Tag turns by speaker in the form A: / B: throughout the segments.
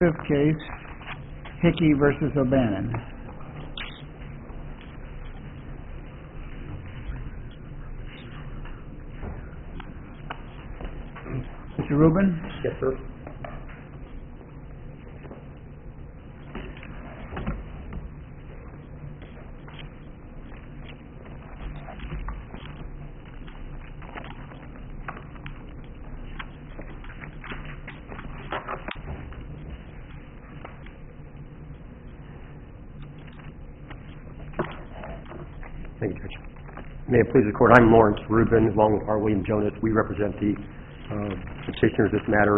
A: Fifth case, Hickey versus O'Bannon. Mr. Rubin?
B: Yes, sir. Thank you, Judge. May it please the Court, I'm Lawrence Rubin, along with R. William Jonas. We represent the petitioners of this matter,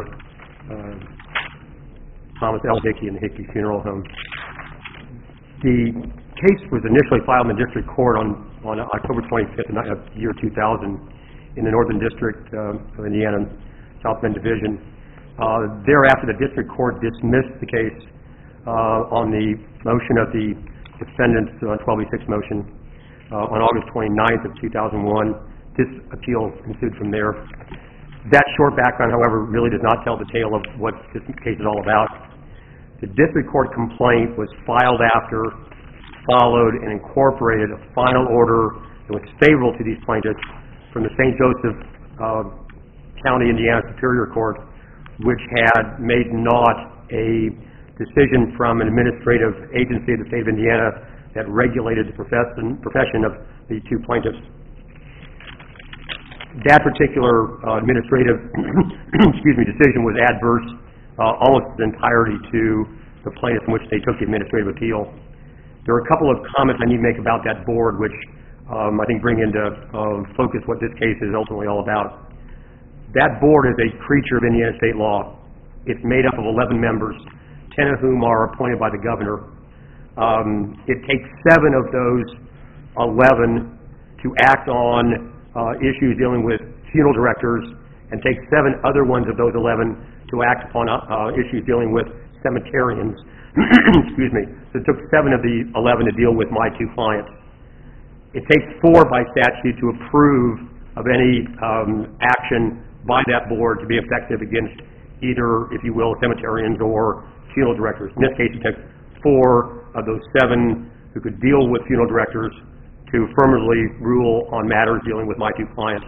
B: Thomas L. Hickey and the Hickey Funeral Home. The case was initially filed in the District Court on October 25th of year 2000 in the Northern District of Indiana, South Bend Division. Thereafter, the District Court dismissed the case on the motion of the defendant's 12B6 motion. On August 29th of 2001. This appeal ensued from there. That short background, however, really does not tell the tale of what this case is all about. The district court complaint was filed after, followed, and incorporated a final order that was favorable to these plaintiffs from the St. Joseph County, Indiana Superior Court, which had made not a decision from an administrative agency of the state of Indiana that regulated the profession of the two plaintiffs. That particular administrative decision was adverse almost its entirety to the plaintiffs in which they took the administrative appeal. There are a couple of comments I need to make about that board, which I think bring into focus what this case is ultimately all about. That board is a creature of Indiana state law. It's made up of 11 members, 10 of whom are appointed by the governor. It takes 7 of those 11 to act on issues dealing with funeral directors, and takes 7 other ones of those 11 to act upon issues dealing with cemeterians. Excuse me. So it took 7 of the 11 to deal with my two clients. It takes 4 by statute to approve of any action by that board to be effective against either, if you will, cemeterians or funeral directors. In this case, it took 4 of those 7 who could deal with funeral directors to affirmatively rule on matters dealing with my two clients.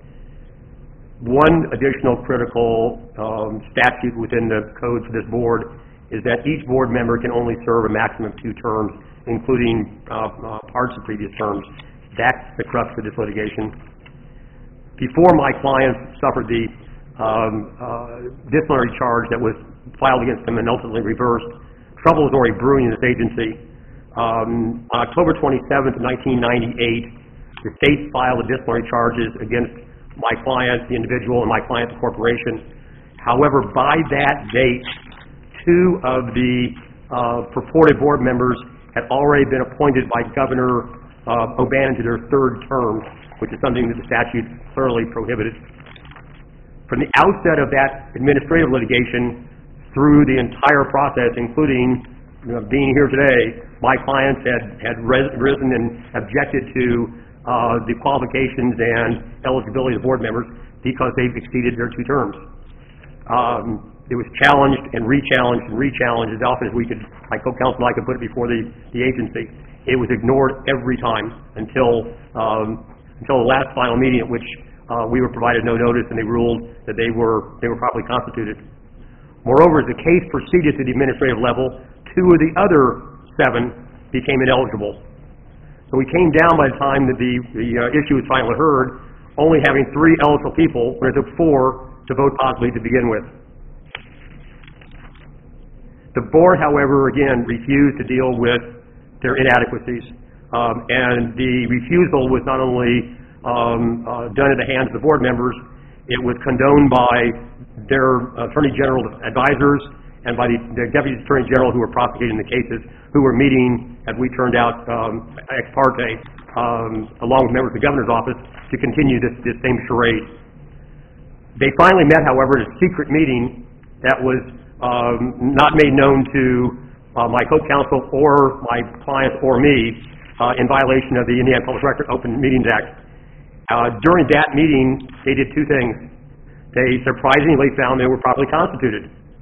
B: One additional critical statute within the code for this board is that each board member can only serve a maximum of 2 terms, including parts of previous terms. That's the crux of this litigation. Before my clients suffered the disciplinary charge that was filed against them and ultimately reversed, trouble was already brewing in this agency. On October 27th, 1998, the state filed the disciplinary charges against my client, the individual, and my client, the corporation. However, by that date, 2 of the purported board members had already been appointed by Governor O'Bannon to their 3rd term, which is something that the statute clearly prohibited. From the outset of that administrative litigation, through the entire process, including being here today, my clients had risen and objected to the qualifications and eligibility of board members because they've exceeded their 2 terms. It was challenged and re-challenged and re-challenged as often as we could, my co-counsel and I could put it before the agency. It was ignored every time until the last final meeting at which we were provided no notice and they ruled that they were properly constituted. Moreover, as the case proceeded to the administrative level, 2 of the other 7 became ineligible. So we came down by the time that the issue was finally heard, only having 3 eligible people, when it took 4 to vote positively to begin with. The board, however, again, refused to deal with their inadequacies. And the refusal was not only done at the hands of the board members, it was condoned by their Attorney General advisors and by the Deputy Attorney General who were prosecuting the cases, who were meeting, as we turned out, ex parte, along with members of the Governor's office, to continue this same charade. They finally met, however, at a secret meeting that was not made known to my co-counsel or my clients or me in violation of the Indiana Public Record Open Meetings Act. During that meeting, they did 2 things. They surprisingly found they were properly constituted.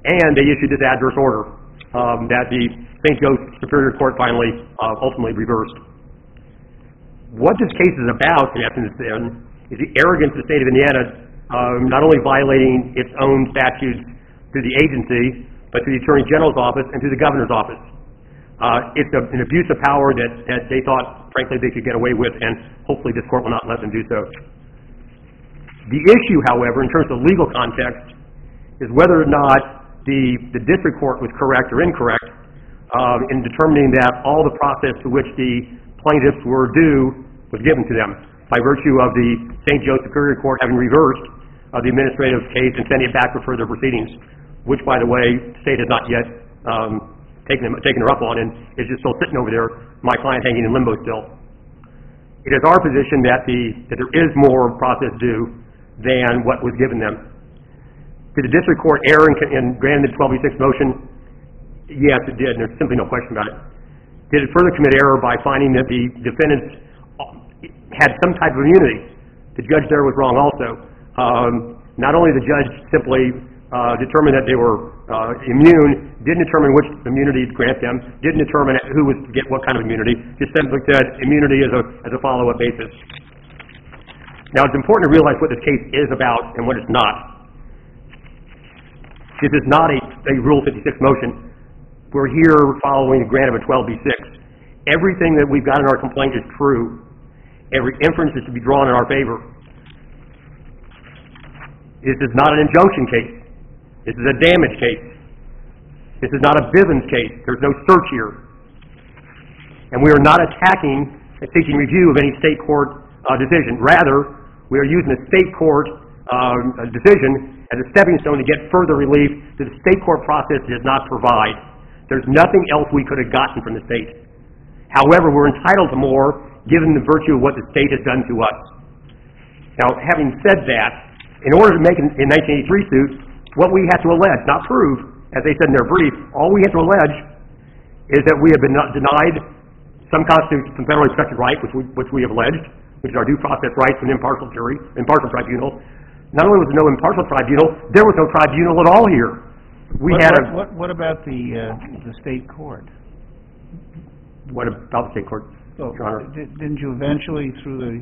B: and they issued this adverse order that the St. Joe Superior Court finally ultimately reversed. What this case is about, in essence, then, is the arrogance of the state of Indiana not only violating its own statutes through the agency, but through the Attorney General's office and through the Governor's office. It's an abuse of power that they thought, frankly, they could get away with, and hopefully this court will not let them do so. The issue, however, in terms of legal context, is whether or not the district court was correct or incorrect in determining that all the process to which the plaintiffs were due was given to them by virtue of the St. Joe Superior Court having reversed the administrative case and sending it back for further proceedings, which, by the way, the state has not yet taken her up on, and is just still sitting over there, my client hanging in limbo still. It is our position that there is more process due than what was given them. Did the district court err in granting the 12B6 motion? Yes, it did, and there's simply no question about it. Did it further commit error by finding that the defendants had some type of immunity? The judge there was wrong also. Not only the judge simply determined that they were immune, didn't determine which immunity to grant them, didn't determine who was to get what kind of immunity, just simply said immunity as a follow-up basis. Now, it's important to realize what this case is about and what it's not. This is not a Rule 56 motion. We're here following the grant of a 12B6. Everything that we've got in our complaint is true. Every inference is to be drawn in our favor. This is not an injunction case. This is a damage case. This is not a Bivens case. There's no search here. And we are not attacking and seeking review of any state court decision. Rather, we are using a state court decision as a stepping stone to get further relief that the state court process does not provide. There's nothing else we could have gotten from the state. However, we're entitled to more given the virtue of what the state has done to us. Now, having said that, in order to make an 1983 suit, what we have to allege, not prove, as they said in their brief, all we have to allege is that we have been denied some constitutional federally protected right, which we have alleged, which is our due process rights from an impartial tribunal. Not only was there no impartial tribunal, there was no tribunal at all here.
A: What about the state court?
B: What about the state court,
A: Well,
B: Your Honor?
A: didn't you eventually, through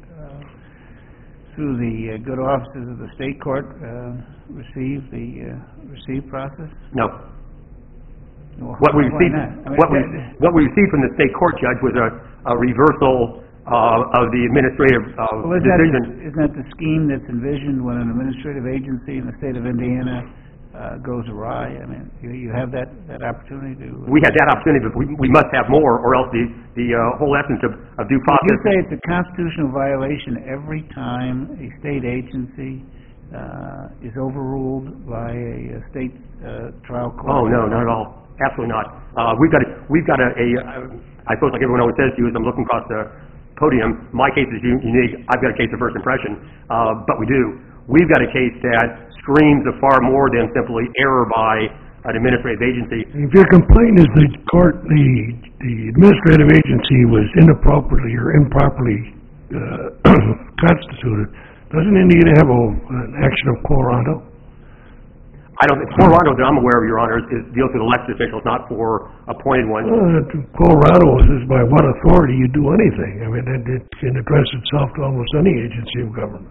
A: the good offices of the state court, receive the process?
B: No.
A: Well,
B: What we
A: why
B: received,
A: not?
B: what we received from the state court judge was a reversal of the administrative decision.
A: Isn't that the scheme that's envisioned when an administrative agency in the state of Indiana goes awry? I mean, you have that opportunity to...
B: We had that opportunity, but we must have more, or else the whole essence of due process...
A: You say it's a constitutional violation every time a state agency is overruled by a state trial court?
B: Oh, no, not at all. Absolutely not. We've got a I suppose like everyone always says to you as I'm looking across the podium, my case is unique. I've got a case of first impression, but we do. We've got a case that screams of far more than simply error by an administrative agency.
C: If your complaint is the administrative agency was inappropriately or improperly constituted, doesn't Indiana have an action of quo rando?
B: I don't think quo rando that I'm aware of, Your Honor, deals with elected officials, not for appointed ones.
C: Quo rando is by what authority you do anything. I mean, it can address itself to almost any agency of government.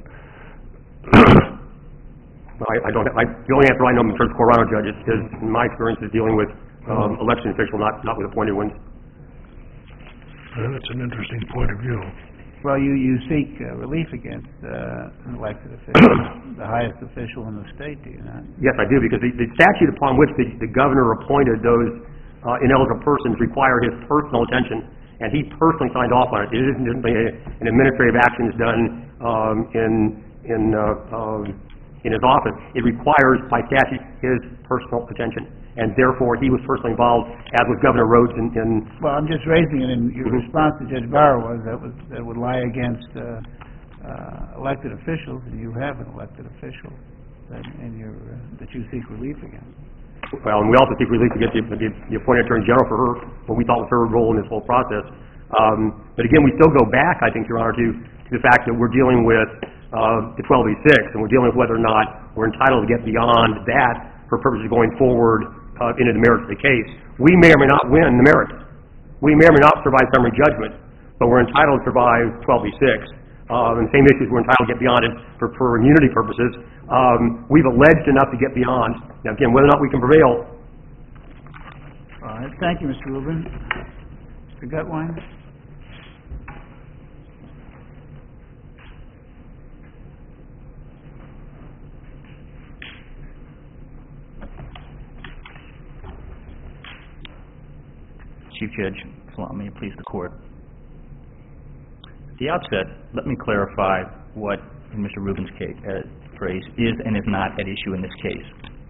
B: I don't. The only answer I know in terms of quo rando judges is, in my experience, is dealing with election officials, not with appointed ones.
C: Well, that's an interesting point of view.
A: Well, you seek relief against an elected official, the highest official in the state, do you not?
B: Yes, I do, because the statute upon which the governor appointed those ineligible persons require his personal attention, and he personally signed off on it. It isn't just an administrative action that's done in his office. It requires, by statute, his personal attention, and therefore he was personally involved, as was Governor Rhodes in...
A: Well, I'm just raising it, and your response to Judge Bauer was that would lie against elected officials, and you have an elected official that you seek relief against.
B: Well, and we also seek relief against the appointed Attorney General for what we thought was her role in this whole process. But again, we still go back, I think, Your Honor, to the fact that we're dealing with the 12B6, and we're dealing with whether or not we're entitled to get beyond that for purposes of going forward into the merits of the case. We may or may not win the merits. We may or may not survive summary judgment, but we're entitled to survive 12b-6. And the same issues we're entitled to get beyond it for immunity purposes. We've alleged enough to get beyond. Now, again, whether or not we can prevail.
A: All right, thank you, Mr. Rubin. Mr. Gutwein?
D: Chief Judge Flom, may it please the Court. At the outset, let me clarify what, in Mr. Rubin's phrase, is and is not at issue in this case.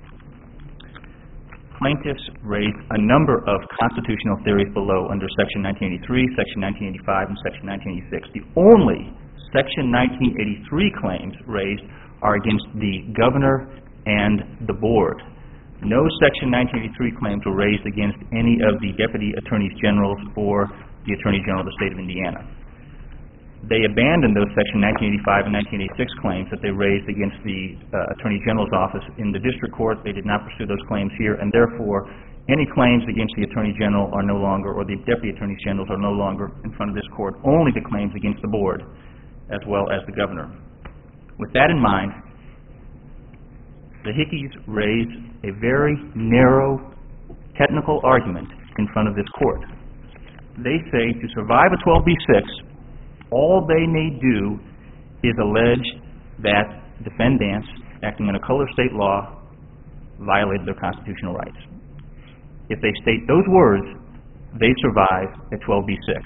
D: Plaintiffs raised a number of constitutional theories below under Section 1983, Section 1985, and Section 1986. The only Section 1983 claims raised are against the Governor and the Board. No Section 1983 claims were raised against any of the Deputy Attorneys Generals or the Attorney General of the State of Indiana. They abandoned those Section 1985 and 1986 claims that they raised against the Attorney General's office in the District Court. They did not pursue those claims here, and therefore, any claims against the Attorney General are no longer, or the Deputy Attorneys Generals are no longer in front of this Court, only the claims against the Board, as well as the Governor. With that in mind, the Hickeys raised a very narrow technical argument in front of this Court. They say to survive a 12b-6, all they may do is allege that defendants, acting under color of state law, violated their constitutional rights. If they state those words, they survive at 12b-6.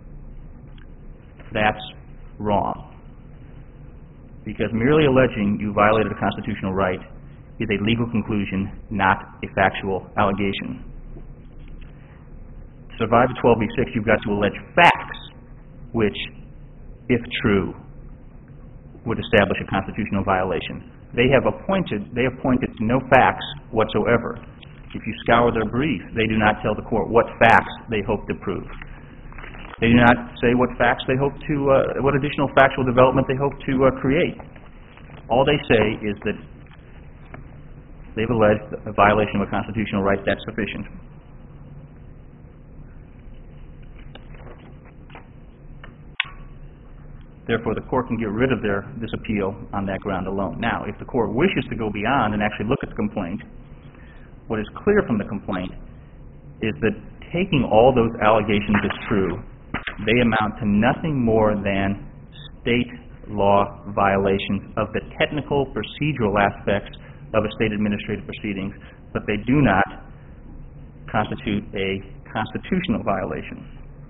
D: That's wrong. Because merely alleging you violated a constitutional right is a legal conclusion, not a factual allegation. To survive a 12b-6, you've got to allege facts which, if true, would establish a constitutional violation. They have pointed to no facts whatsoever. If you scour their brief, they do not tell the Court what facts they hope to prove. They do not say what facts they hope to, what additional factual development they hope to create. All they say is that they've alleged a violation of a constitutional right. That's sufficient. Therefore, the Court can get rid of this appeal on that ground alone. Now, if the Court wishes to go beyond and actually look at the complaint, what is clear from the complaint is that taking all those allegations as true, they amount to nothing more than state law violations of the technical procedural aspects of a state administrative proceedings, but they do not constitute a constitutional violation.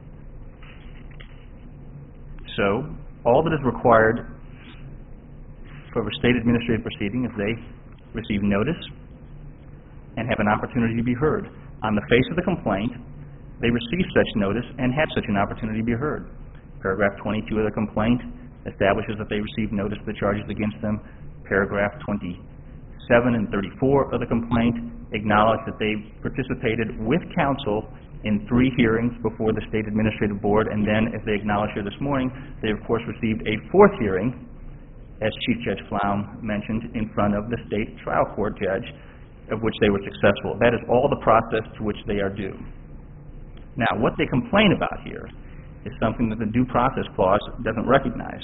D: So, all that is required for a state administrative proceeding is they receive notice and have an opportunity to be heard. On the face of the complaint, they received such notice and had such an opportunity to be heard. Paragraph 22 of the complaint establishes that they received notice of the charges against them. Paragraph 27 and 34 of the complaint acknowledge that they participated with counsel in 3 hearings before the State Administrative Board, and then, as they acknowledged here this morning, they, of course, received a 4th hearing, as Chief Judge Flom mentioned, in front of the state trial court judge, of which they were successful. That is all the process to which they are due. Now, what they complain about here is something that the Due Process Clause doesn't recognize.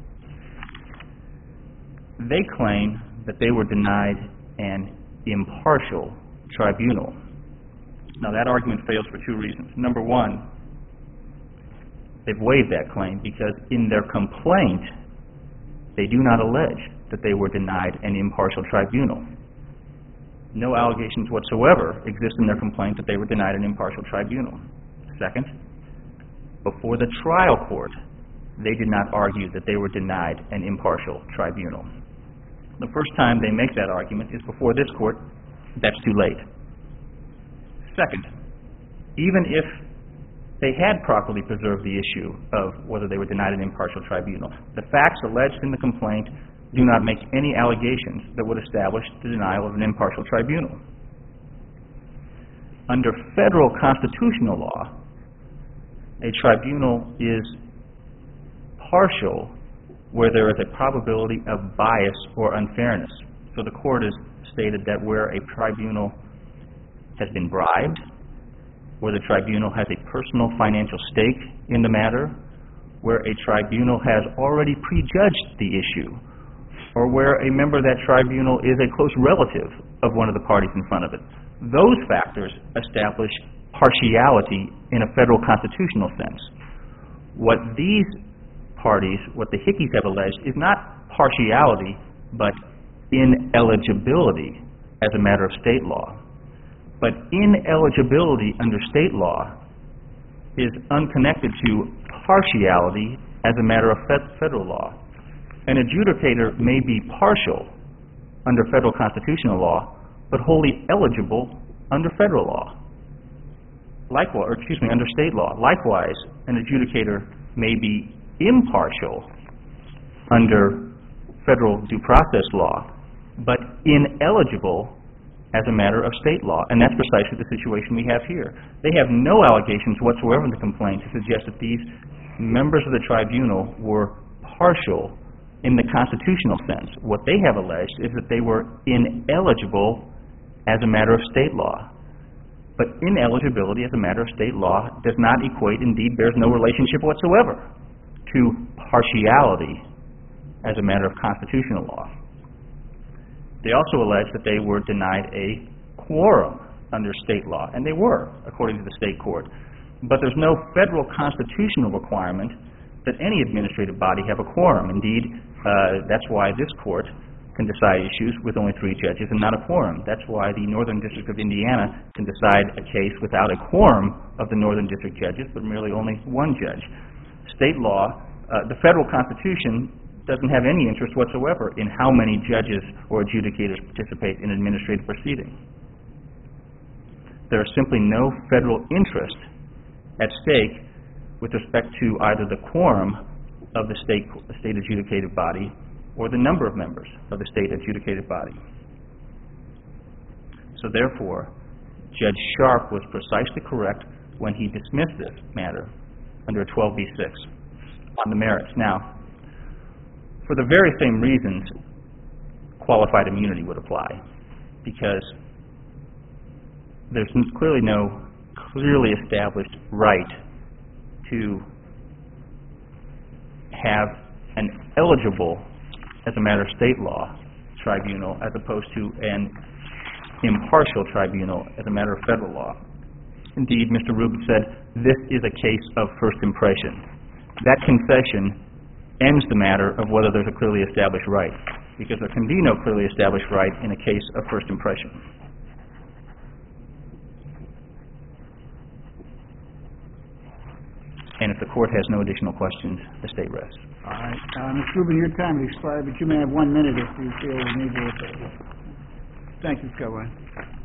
D: They claim that they were denied an impartial tribunal. Now, that argument fails for 2 reasons. Number one, they've waived that claim because in their complaint, they do not allege that they were denied an impartial tribunal. No allegations whatsoever exist in their complaint that they were denied an impartial tribunal. Second, before the trial court, they did not argue that they were denied an impartial tribunal. The first time they make that argument is before this court. That's too late. Second, even if they had properly preserved the issue of whether they were denied an impartial tribunal, the facts alleged in the complaint do not make any allegations that would establish the denial of an impartial tribunal. Under federal constitutional law, a tribunal is partial where there is a probability of bias or unfairness. So the court is stated that where a tribunal has been bribed, where the tribunal has a personal financial stake in the matter, where a tribunal has already prejudged the issue, or where a member of that tribunal is a close relative of one of the parties in front of it. Those factors establish partiality in a federal constitutional sense. What these parties, what the Hickeys have alleged, is not partiality, but ineligibility as a matter of state law. But ineligibility under state law is unconnected to partiality as a matter of federal law. An adjudicator may be partial under federal constitutional law, but wholly eligible under federal law. Under state law. Likewise, an adjudicator may be impartial under federal due process law, but ineligible as a matter of state law, and that's precisely the situation we have here. They have no allegations whatsoever in the complaint to suggest that these members of the tribunal were partial in the constitutional sense. What they have alleged is that they were ineligible as a matter of state law. But ineligibility as a matter of state law does not equate, indeed bears no relationship whatsoever, to partiality as a matter of constitutional law. They also allege that they were denied a quorum under state law, and they were, according to the state court. But there's no federal constitutional requirement that any administrative body have a quorum. Indeed, that's why this court can decide issues with only 3 judges and not a quorum. That's why the Northern District of Indiana can decide a case without a quorum of the Northern District judges, but merely only 1 judge. State law, the federal constitution doesn't have any interest whatsoever in how many judges or adjudicators participate in administrative proceedings. There is simply no federal interest at stake with respect to either the quorum of the state adjudicative body or the number of members of the state adjudicative body. So therefore, Judge Sharp was precisely correct when he dismissed this matter under a 12b-6 on the merits. Now, for the very same reasons, qualified immunity would apply, because there's clearly no clearly established right to have an eligible, as a matter of state law, tribunal as opposed to an impartial tribunal as a matter of federal law. Indeed, Mr. Rubin said, this is a case of first impression. That concession ends the matter of whether there's a clearly established right, because there can be no clearly established right in a case of first impression. And if the court has no additional questions, the state rests.
A: All right. Mr. Rubin, your time has expired, but you may have 1 minute if you feel the need to. Thank you, Scott Ryan.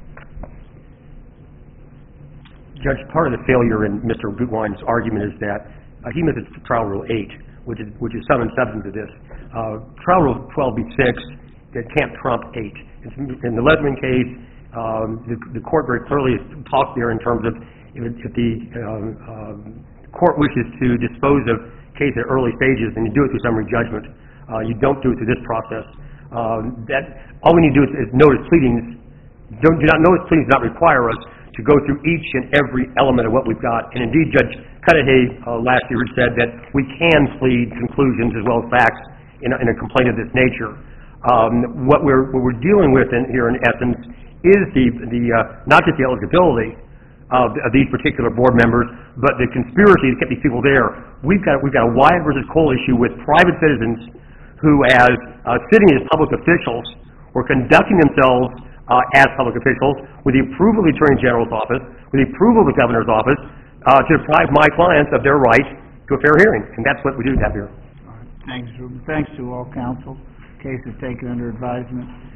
B: Judge, part of the failure in Mr. Gutwein's argument is that he misses Trial Rule 8, which is sum and substance of this. Trial Rule 12b-6 that can't trump 8. In the Lesman case, the court very clearly talked there in terms of if the court wishes to dispose of case at early stages, and you do it through summary judgment. You don't do it through this process. All we need to do is notice pleadings. Notice pleadings do not require us to go through each and every element of what we've got. And indeed, Judge Cudahy last year said that we can plead conclusions as well as facts in a complaint of this nature. What we're dealing with here in essence is not just the eligibility of these particular board members, but the conspiracy to keep these people there. We've got a Wyatt versus Cole issue with private citizens who, as sitting as public officials, were conducting themselves as public officials with the approval of the Attorney General's office, with the approval of the Governor's office, to deprive my clients of their right to a fair hearing. And that's what we do have here.
A: All right. Thanks, Ruben. Thanks to all counsel. Case is taken under advisement.